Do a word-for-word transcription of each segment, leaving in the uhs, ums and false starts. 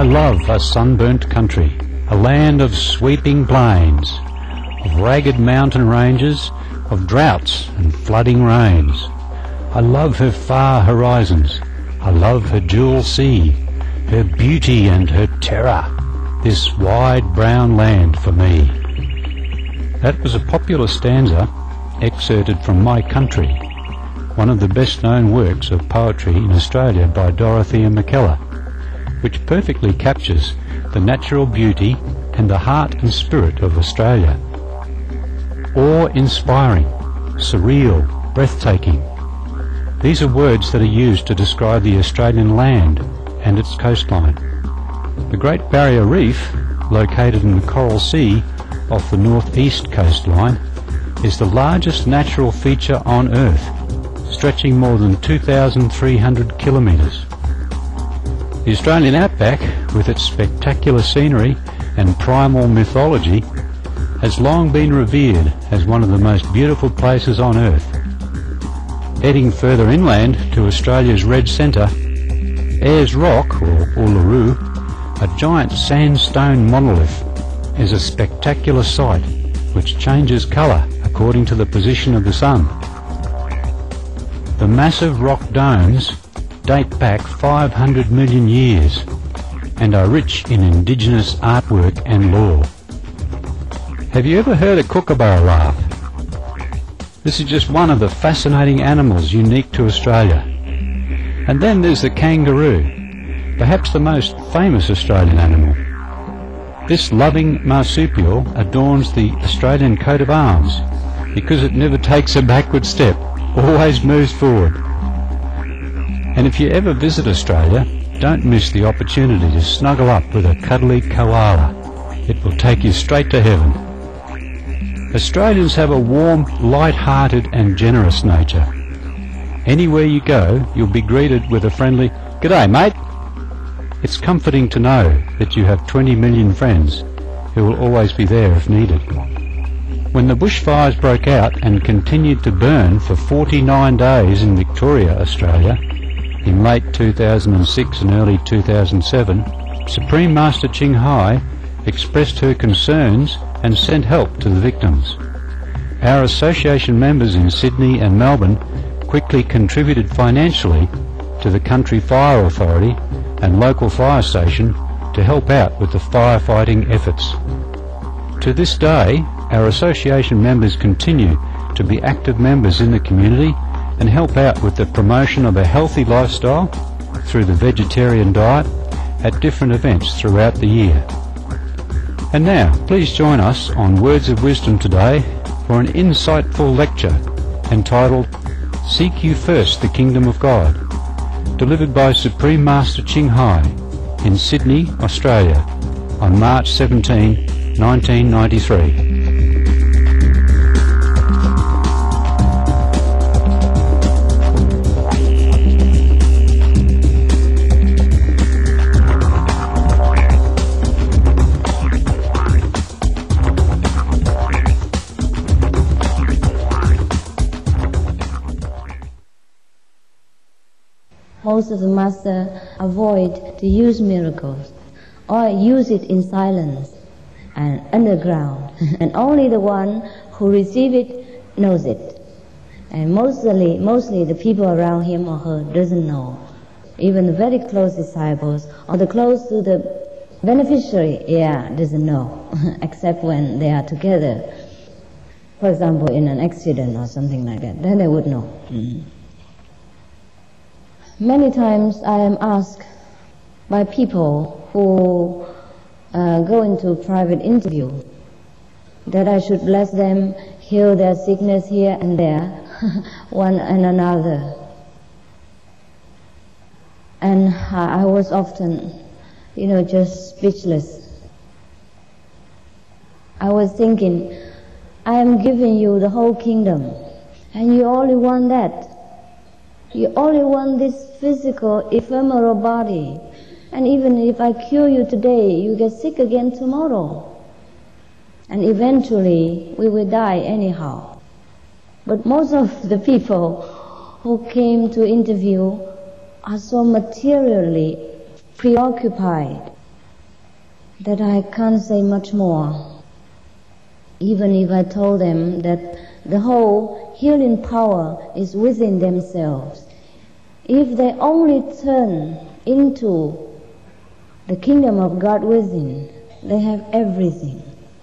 I love a sunburnt country, a land of sweeping plains, of ragged mountain ranges, of droughts and flooding rains. I love her far horizons, I love her jewel sea, her beauty and her terror, this wide brown land for me. That was a popular stanza excerpted from My Country, one of the best-known works of poetry in Australia by Dorothea Mackellar, which perfectly captures the natural beauty and the heart and spirit of Australia. Awe-inspiring, surreal, breathtaking. These are words that are used to describe the Australian land and its coastline. The Great Barrier Reef, located in the Coral Sea off the northeast coastline, is the largest natural feature on Earth, stretching more than two thousand three hundred kilometres. The Australian outback, with its spectacular scenery and primal mythology, has long been revered as one of the most beautiful places on Earth. Heading further inland to Australia's Red Centre, Ayers Rock, or Uluru, a giant sandstone monolith, is a spectacular sight which changes colour according to the position of the sun. The massive rock domes date back five hundred million years and are rich in indigenous artwork and lore. Have you ever heard a kookaburra laugh? This is just one of the fascinating animals unique to Australia. And then there's the kangaroo, perhaps the most famous Australian animal. This loving marsupial adorns the Australian coat of arms because it never takes a backward step, always moves forward. And if you ever visit Australia, don't miss the opportunity to snuggle up with a cuddly koala. It will take you straight to heaven. Australians have a warm, light-hearted and generous nature. Anywhere you go, you'll be greeted with a friendly, "G'day, mate." It's comforting to know that you have twenty million friends who will always be there if needed. When the bushfires broke out and continued to burn for forty-nine days in Victoria, Australia, in late two thousand six and early two thousand seven, Supreme Master Ching Hai expressed her concerns and sent help to the victims. Our association members in Sydney and Melbourne quickly contributed financially to the Country Fire Authority and local fire station to help out with the firefighting efforts. To this day, our association members continue to be active members in the community and help out with the promotion of a healthy lifestyle through the vegetarian diet at different events throughout the year. And now, please join us on Words of Wisdom today for an insightful lecture entitled Seek You First the Kingdom of God, delivered by Supreme Master Ching Hai in Sydney, Australia, on March seventeenth, nineteen ninety-three. Most of the masters avoid to use miracles or use it in silence and underground, and only the one who receives it knows it. And mostly, mostly the people around him or her doesn't know. Even the very close disciples or the close to the beneficiary, yeah, doesn't know, except when they are together. For example, in an accident or something like that, then they would know. Mm-hmm. Many times I am asked by people who uh, go into private interview that I should let them heal their sickness here and there, one and another. And I was often, you know, just speechless. I was thinking, I am giving you the whole kingdom, and you only want that. You only want this physical, ephemeral body. And even if I cure you today, you get sick again tomorrow. And eventually, we will die anyhow. But most of the people who came to interview are so materially preoccupied that I can't say much more. Even if I told them that the whole healing power is within themselves, if they only turn into the kingdom of God within, they have everything.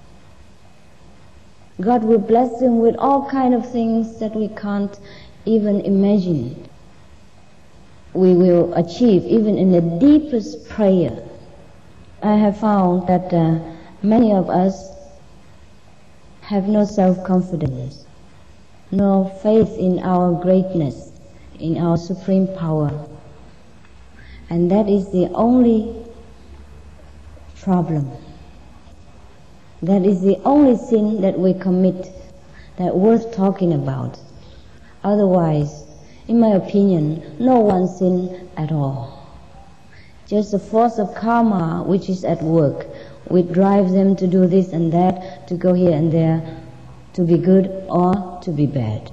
God will bless them with all kinds of things that we can't even imagine. We will achieve even in the deepest prayer. I have found that uh, many of us have no self-confidence, no faith in our greatness, in our supreme power. And that is the only problem. That is the only sin that we commit that worth talking about. Otherwise, in my opinion, no one sin at all. Just the force of karma which is at work, which drives them to do this and that, to go here and there, to be good or to be bad.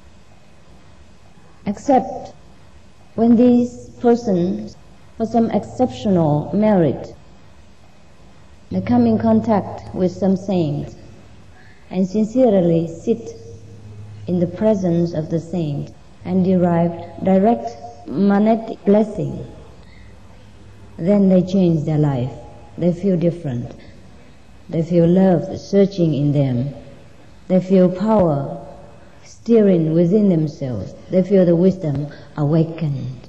Except when these persons, for some exceptional merit, they come in contact with some saint and sincerely sit in the presence of the saint and derive direct magnetic blessing, then they change their life. They feel different. They feel love searching in them. They feel power stirring within themselves. They feel the wisdom awakened.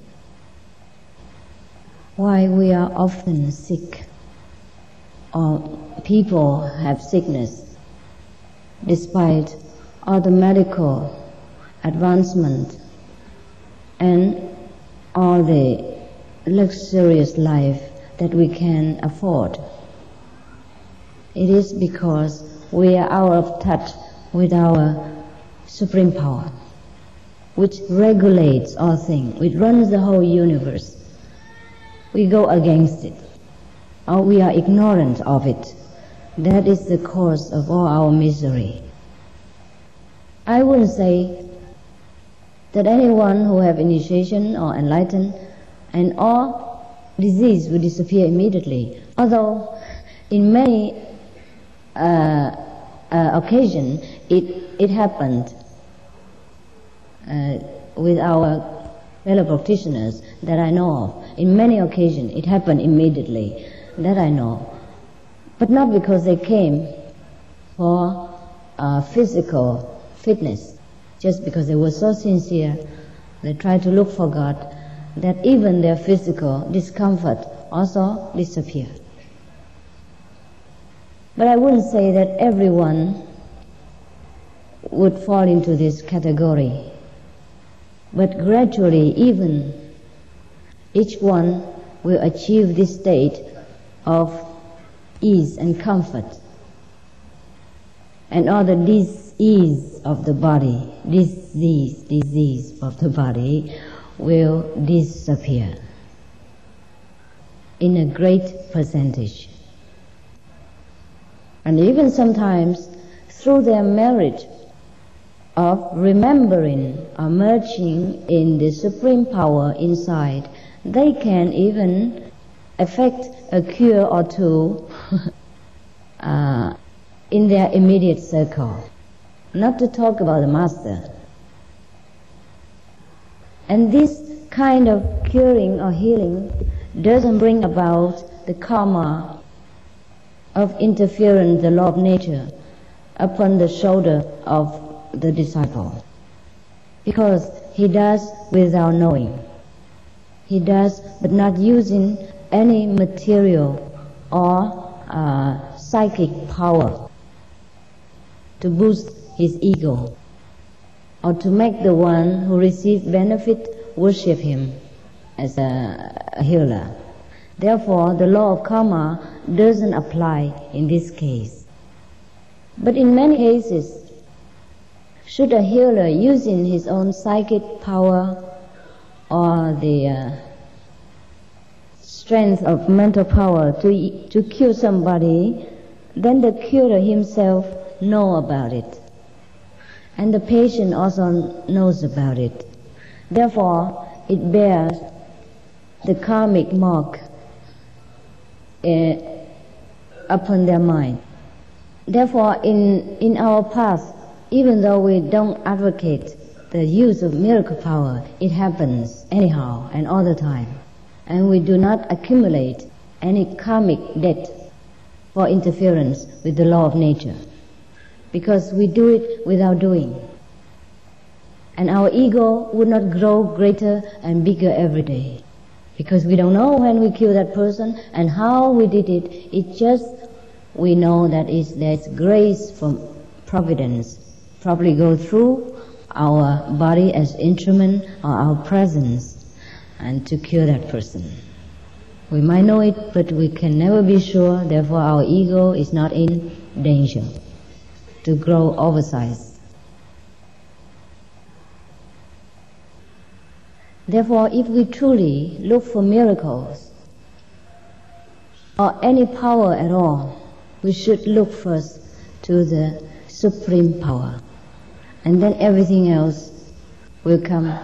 Why we are often sick, or people have sickness, despite all the medical advancement and all the luxurious life that we can afford. It is because we are out of touch with our supreme power, which regulates all things, which runs the whole universe. We go against it, or we are ignorant of it. That is the cause of all our misery. I wouldn't say that anyone who have initiation or enlightened and all disease will disappear immediately, although in many uh, uh, occasions it, it happened uh, with our fellow practitioners that I know of. In many occasions it happened immediately, that I know. But not because they came for uh, physical fitness, just because they were so sincere, they tried to look for God, that even their physical discomfort also disappeared. But I wouldn't say that everyone would fall into this category. But gradually, even each one will achieve this state of ease and comfort. And all the disease of the body, disease, disease of the body will disappear in a great percentage. And even sometimes through their merit of remembering or merging in the supreme power inside, they can even effect a cure or two uh, in their immediate circle, not to talk about the master. And this kind of curing or healing doesn't bring about the karma of interference, the law of nature, upon the shoulder of the disciple, because he does without knowing. He does, but not using any material or uh, psychic power to boost his ego, or to make the one who receives benefit worship him as a, a healer. Therefore, the law of karma doesn't apply in this case. But in many cases, should a healer using his own psychic power or the uh, strength of mental power to, to cure somebody, then the curer himself know about it. And the patient also knows about it. Therefore, it bears the karmic mark uh, upon their mind. Therefore, in, in our past, even though we don't advocate the use of miracle power, it happens anyhow and all the time. And we do not accumulate any karmic debt for interference with the law of nature, because we do it without doing. And our ego would not grow greater and bigger every day, because we don't know when we kill that person and how we did it. It's just we know that it's, there's grace from providence probably go through our body as instrument or our presence and to kill that person. We might know it, but we can never be sure. Therefore, our ego is not in danger to grow oversized. Therefore, if we truly look for miracles or any power at all, we should look first to the supreme power, and then everything else will come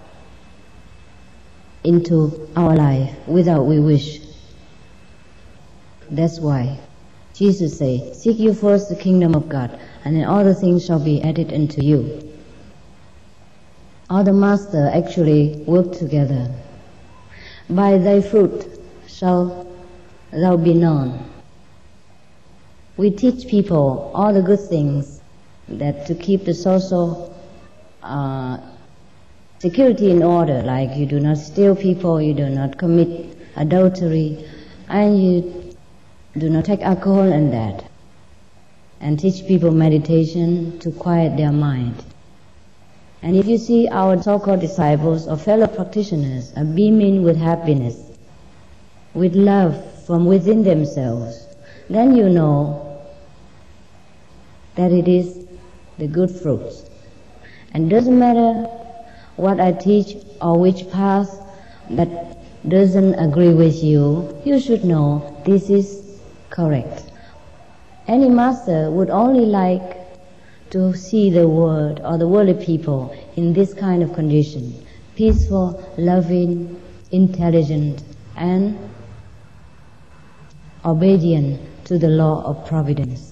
into our life without we wish. That's why Jesus said, seek you first the kingdom of God, and then all the things shall be added unto you. All the masters actually work together. By thy fruit shall thou be known. We teach people all the good things, that to keep the social uh, security in order, like you do not steal people, you do not commit adultery, and you do not take alcohol and that. And teach people meditation to quiet their mind. And if you see our so-called disciples or fellow practitioners are beaming with happiness, with love from within themselves, then you know that it is the good fruits. And doesn't matter what I teach or which path that doesn't agree with you, you should know this is correct. Any master would only like to see the world or the worldly people in this kind of condition, peaceful, loving, intelligent, and obedient to the law of providence.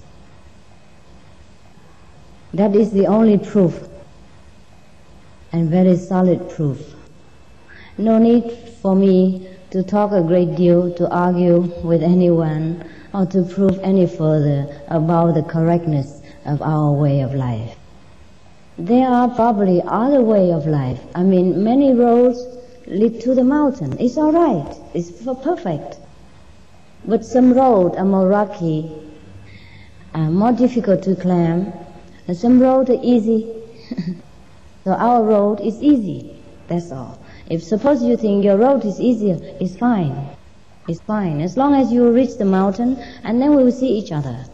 That is the only proof, and very solid proof. No need for me to talk a great deal, to argue with anyone, or to prove any further about the correctness of our way of life. There are probably other way of life. I mean, many roads lead to the mountain. It's all right. It's perfect. But some roads are more rocky, are more difficult to climb, and some roads are easy. So our road is easy. That's all. If suppose you think your road is easier, it's fine. It's fine. As long as you reach the mountain, and then we will see each other.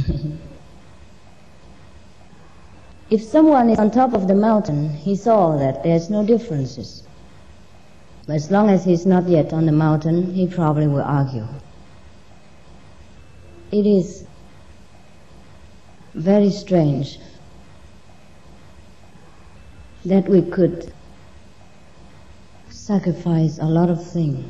If someone is on top of the mountain, he saw that there's no differences. But as long as he's not yet on the mountain, he probably will argue. It is very strange that we could sacrifice a lot of things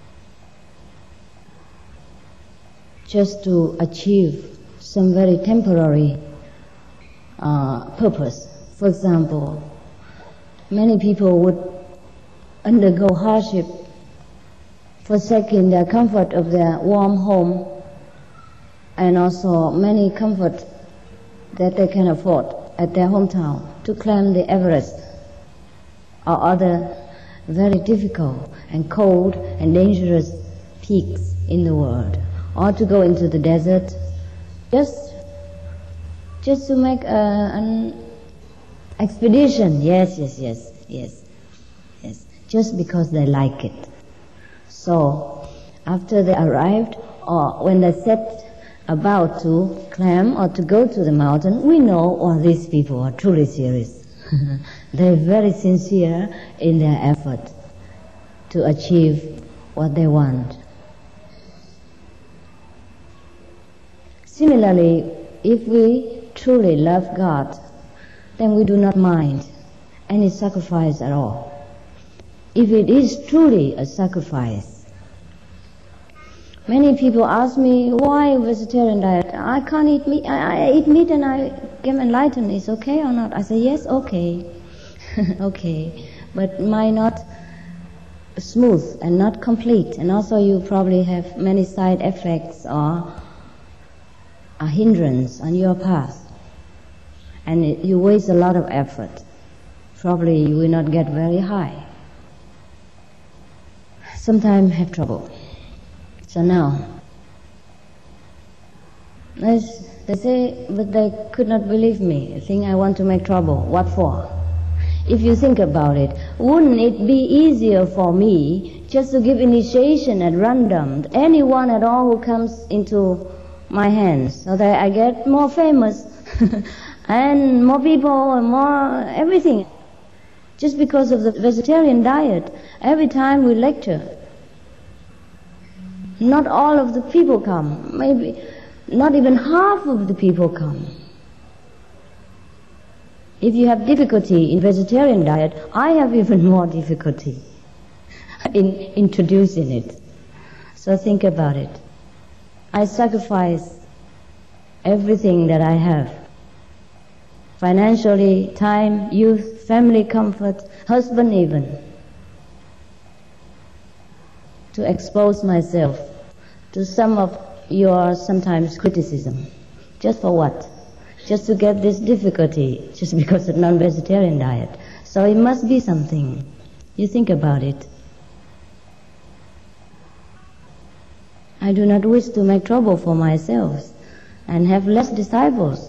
just to achieve some very temporary uh, purpose. For example, many people would undergo hardship, forsaking the comfort of their warm home, and also many comfort that they can afford at their hometown, to climb the Everest or other very difficult and cold and dangerous peaks in the world, or to go into the desert just just to make a, an expedition. Yes, yes, yes, yes, yes, just because they like it. So after they arrived, or when they set about to climb or to go to the mountain, we know, oh, these people are truly serious. They're very sincere in their effort to achieve what they want. Similarly, if we truly love God, then we do not mind any sacrifice at all. If it is truly a sacrifice, Many people ask me, why vegetarian diet? I can't eat meat. I, I eat meat and I am enlightened. Is okay or not? I say, yes, okay. Okay. But my not smooth and not complete. And also you probably have many side effects or a hindrance on your path. And it, you waste a lot of effort. Probably you will not get very high. Sometimes have trouble. So now, they say, but they could not believe me. They think I want to make trouble. What for? If you think about it, wouldn't it be easier for me just to give initiation at random to anyone at all who comes into my hands, so that I get more famous and more people and more everything? Just because of the vegetarian diet, every time we lecture, not all of the people come. Maybe not even half of the people come. If you have difficulty in vegetarian diet, I have even more difficulty in introducing it. So think about it. I sacrifice everything that I have. Financially, time, youth, family comfort, husband even, to expose myself to some of your sometimes criticism. Just for what? Just to get this difficulty, just because of non-vegetarian diet. So it must be something. You think about it. I do not wish to make trouble for myself and have less disciples.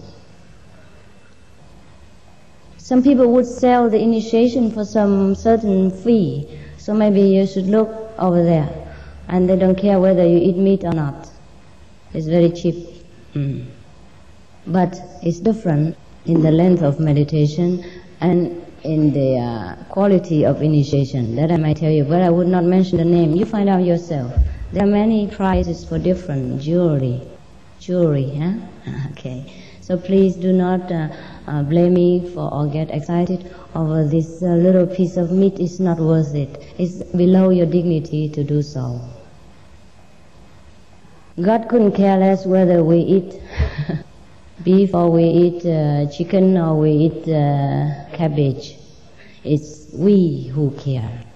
Some people would sell the initiation for some certain fee, so maybe you should look over there. And they don't care whether you eat meat or not. It's very cheap. Mm. But it's different in the length of meditation and in the uh, quality of initiation. That I might tell you, but I would not mention the name. You find out yourself. There are many prices for different jewelry. Jewelry, huh? Okay. So please do not uh, uh, blame me for or get excited over this uh, little piece of meat. Is not worth it. It's below your dignity to do so. God couldn't care less whether we eat beef or we eat uh, chicken or we eat uh, cabbage. It's we who care.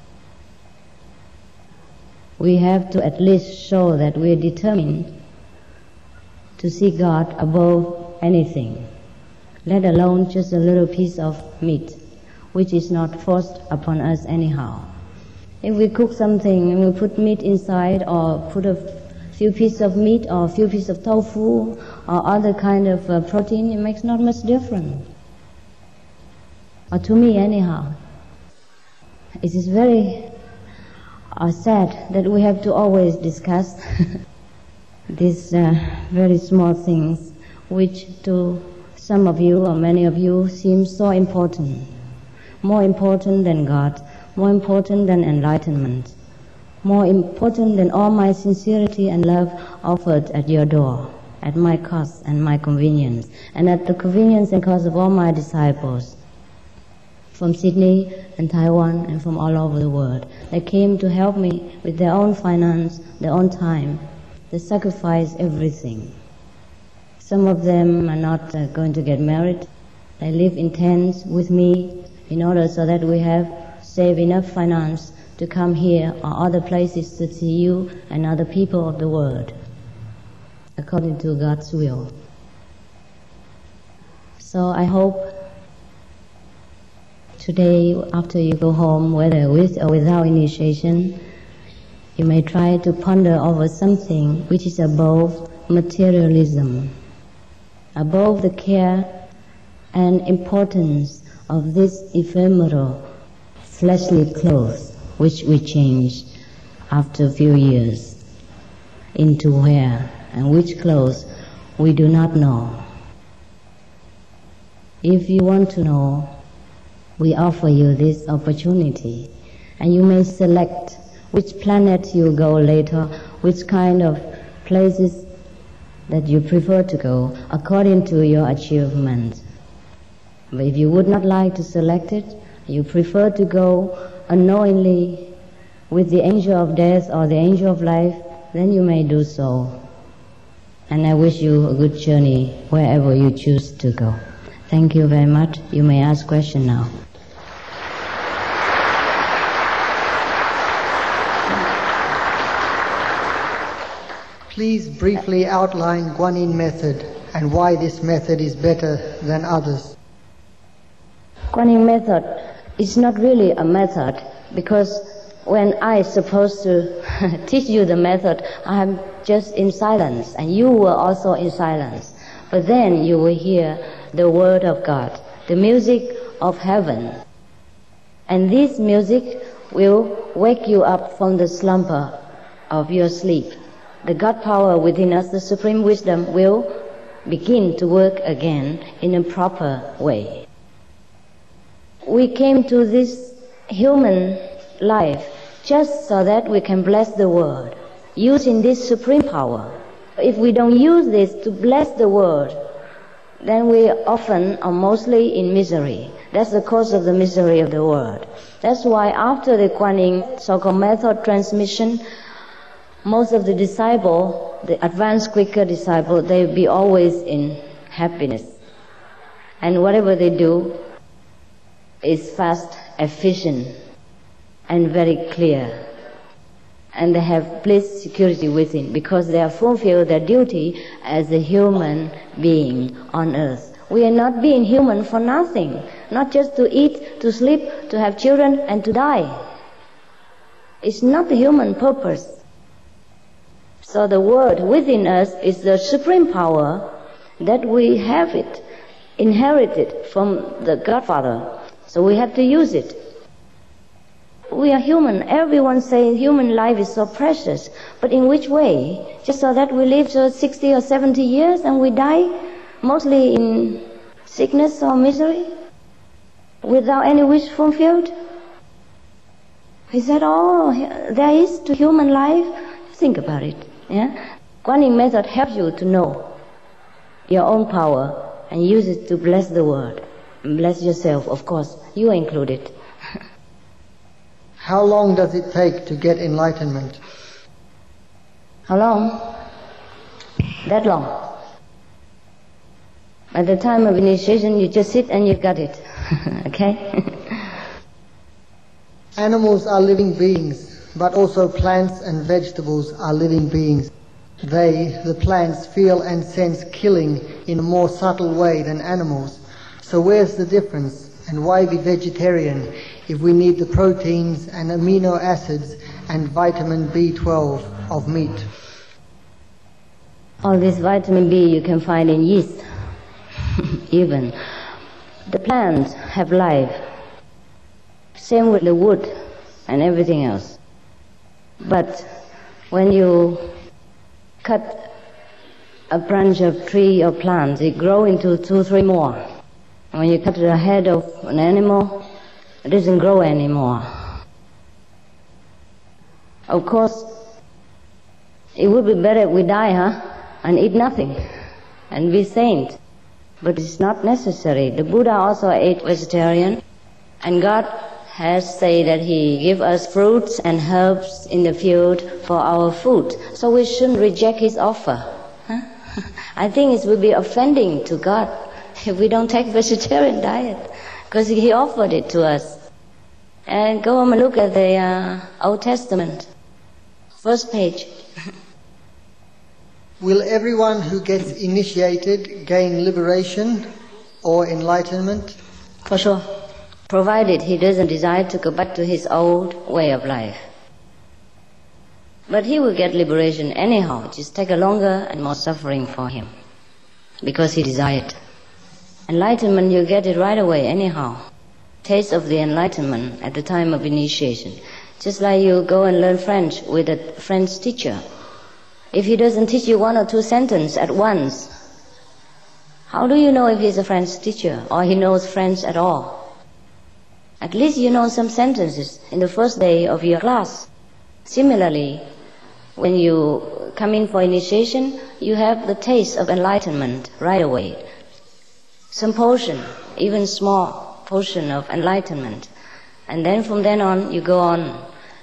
We have to at least show that we are determined to see God above anything, let alone just a little piece of meat, which is not forced upon us anyhow. If we cook something and we put meat inside, or put a few pieces of meat or a few pieces of tofu or other kind of uh, protein, it makes not much difference. Or to me anyhow. It is very uh, sad that we have to always discuss these uh, very small things which to some of you or many of you seem so important. More important than God, more important than enlightenment, more important than all my sincerity and love offered at your door, at my cost and my convenience, and at the convenience and cost of all my disciples from Sydney and Taiwan and from all over the world. They came to help me with their own finance, their own time. They sacrificed everything. Some of them are not uh, going to get married. They live in tents with me in order so that we have saved enough finance to come here or other places to see you and other people of the world, according to God's will. So I hope today, after you go home, whether with or without initiation, you may try to ponder over something which is above materialism, above the care and importance of this ephemeral fleshly clothes which we change after a few years into where and which clothes we do not know. If you want to know, we offer you this opportunity, and you may select which planet you go later, which kind of places that you prefer to go according to your achievement. But if you would not like to select it, you prefer to go unknowingly with the angel of death or the angel of life, then you may do so. And I wish you a good journey wherever you choose to go. Thank you very much. You may ask questions now. Please briefly outline Guanyin method and why this method is better than others. Guanyin method is not really a method, because when I supposed to teach you the method, I am just in silence, and you were also in silence. But then you will hear the word of God, the music of heaven. And this music will wake you up from the slumber of your sleep. The God power within us, the supreme wisdom, will begin to work again in a proper way. We came to this human life just so that we can bless the world, using this supreme power. If we don't use this to bless the world, then we often are mostly in misery. That's the cause of the misery of the world. That's why after the Guanyin so-called method transmission, most of the disciples, the advanced quicker disciples, they will be always in happiness. And whatever they do is fast, efficient, and very clear. And they have bliss security within, because they have fulfilled their duty as a human being on earth. We are not being human for nothing, not just to eat, to sleep, to have children, and to die. It's not the human purpose. So the word within us is the supreme power that we have it, inherited from the Godfather. So we have to use it. We are human. Everyone says human life is so precious. But in which way? Just so that we live for sixty or seventy years and we die, mostly in sickness or misery, without any wish fulfilled? Is that all there is to human life? Think about it. Yeah? Guanyin method helps you to know your own power and use it to bless the world. And bless yourself, of course. You are included. How long does it take to get enlightenment? How long? That long. At the time of initiation, you just sit and you got it. Okay? Animals are living beings, but also plants and vegetables are living beings. They, the plants, feel and sense killing in a more subtle way than animals. So where's the difference? And why be vegetarian if we need the proteins and amino acids and vitamin B twelve of meat? All this vitamin B you can find in yeast. Even. The plants have life. Same with the wood and everything else. But when you cut a branch of tree or plant, it grows into two, three more. And when you cut the head of an animal, it doesn't grow anymore. Of course, it would be better if we die, huh? And eat nothing and be saint. But it's not necessary. The Buddha also ate vegetarian, and God has said that He give us fruits and herbs in the field for our food. So we shouldn't reject His offer. Huh? I think it would be offending to God if we don't take vegetarian diet, because He offered it to us. And go home and look at the uh, Old Testament, first page. Will everyone who gets initiated gain liberation or enlightenment? For sure, provided he doesn't desire to go back to his old way of life. But he will get liberation anyhow, just take a longer and more suffering for him, because he desired. Enlightenment, you get it right away anyhow. Taste of the enlightenment at the time of initiation. Just like you go and learn French with a French teacher. If he doesn't teach you one or two sentences at once, how do you know if he's a French teacher or he knows French at all? At least you know some sentences in the first day of your class. Similarly, when you come in for initiation, you have the taste of enlightenment right away. Some portion, even small portion of enlightenment. And then from then on, you go on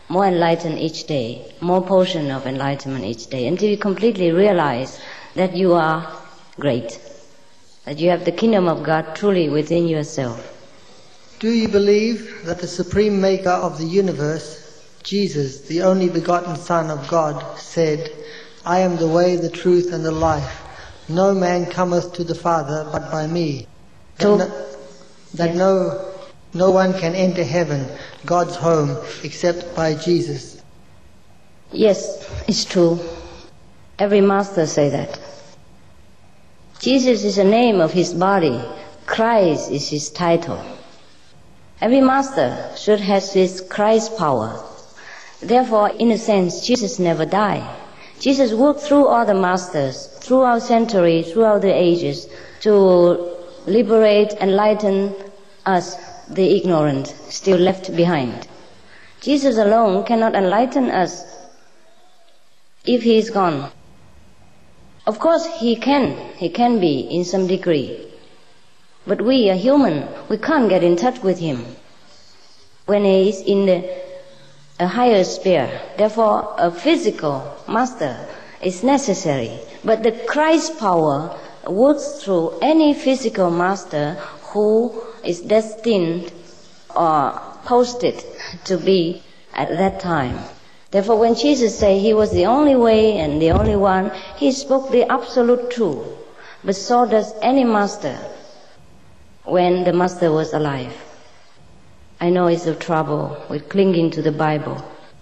more enlightened each day, more portion of enlightenment each day, until you completely realize that you are great, that you have the kingdom of God truly within yourself. Do you believe that the supreme maker of the universe, Jesus, the only begotten Son of God, said, I am the way, the truth, and the life. No man cometh to the Father but by me. That, So- no, that no, no one can enter heaven, God's home, except by Jesus. Yes, it's true. Every master say that. Jesus is the name of his body. Christ is his title. Every master should have his Christ power. Therefore, in a sense, Jesus never died. Jesus worked through all the masters, throughout centuries, throughout the ages, to liberate, enlighten us, the ignorant, still left behind. Jesus alone cannot enlighten us if he is gone. Of course, he can, he can be in some degree. But we are human, we can't get in touch with him when he is in the, a higher sphere. Therefore, a physical master is necessary. But the Christ power works through any physical master who is destined or posted to be at that time. Therefore, when Jesus said he was the only way and the only one, he spoke the absolute truth. But so does any master when the master was alive. I know it's a trouble with clinging to the Bible.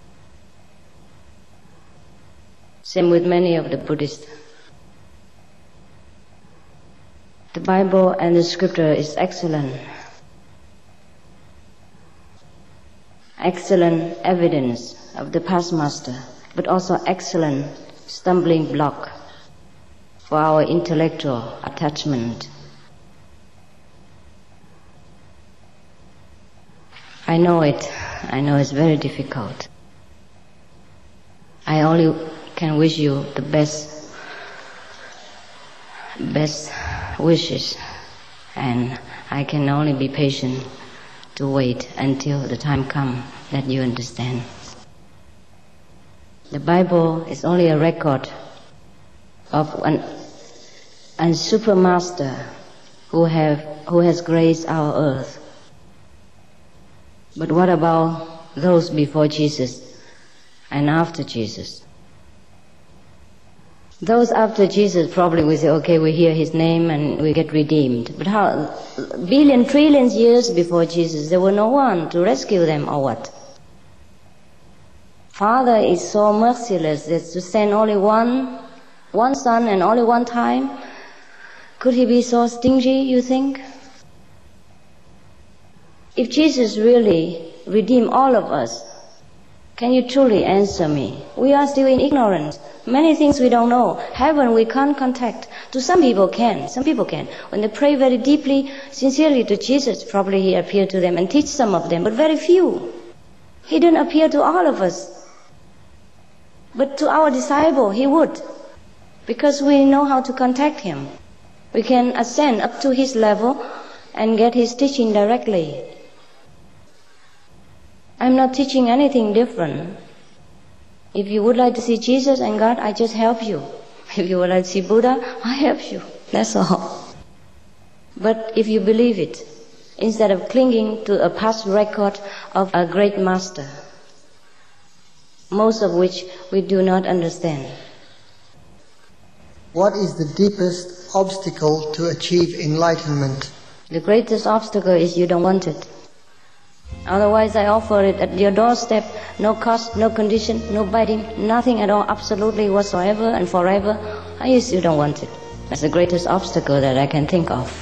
Same with many of the Buddhists. The Bible and the scripture is excellent. Excellent evidence of the past master, but also excellent stumbling block for our intellectual attachment. I know it. I know it's very difficult. I only can wish you the best, best wishes, and I can only be patient to wait until the time comes that you understand. The Bible is only a record of an, a supermaster who have who has graced our earth. But what about those before Jesus and after Jesus? Those after Jesus probably will say, okay, we hear his name and we get redeemed. But how, billion, trillions years before Jesus, there was no one to rescue them or what? Father is so merciless that to send only one, one son and only one time. Could he be so stingy, you think? If Jesus really redeemed all of us, can you truly answer me? We are still in ignorance. Many things we don't know. Heaven we can't contact. To some people can. Some people can. When they pray very deeply, sincerely to Jesus, probably he appeared to them and teach some of them, but very few. He didn't appear to all of us. But to our disciple, he would. Because we know how to contact him. We can ascend up to his level and get his teaching directly. I'm not teaching anything different. If you would like to see Jesus and God, I just help you. If you would like to see Buddha, I help you. That's all. But if you believe it, instead of clinging to a past record of a great master, most of which we do not understand. What is the deepest obstacle to achieve enlightenment? The greatest obstacle is you don't want it. Otherwise, I offer it at your doorstep, no cost, no condition, no biting, nothing at all, absolutely whatsoever and forever. I still don't want it. That's the greatest obstacle that I can think of.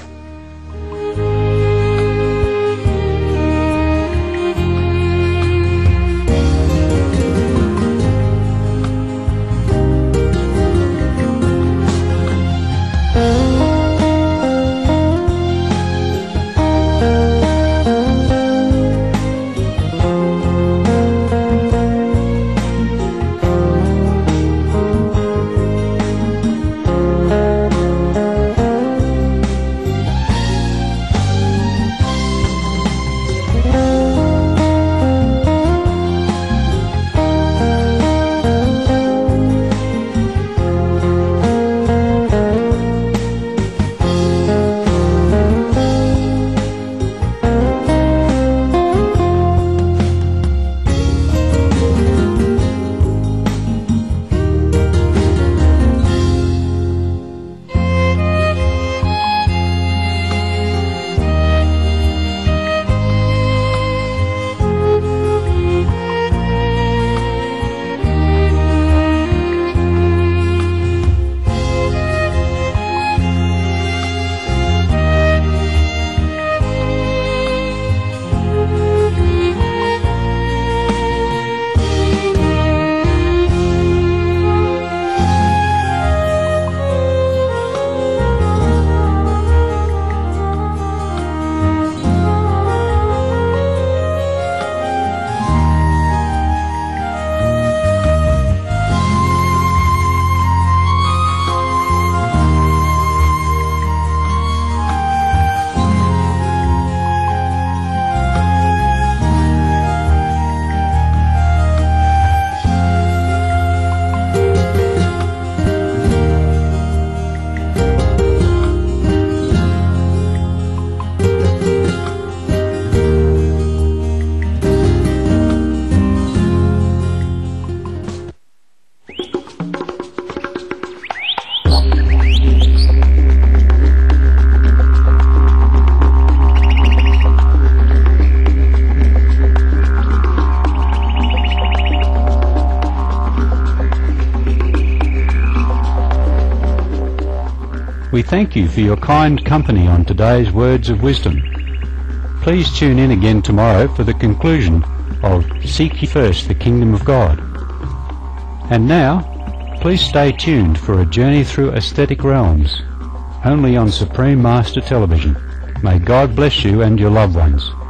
We thank you for your kind company on today's Words of Wisdom. Please tune in again tomorrow for the conclusion of Seek Ye First the Kingdom of God. And now, please stay tuned for a journey through aesthetic realms, only on Supreme Master Television. May God bless you and your loved ones.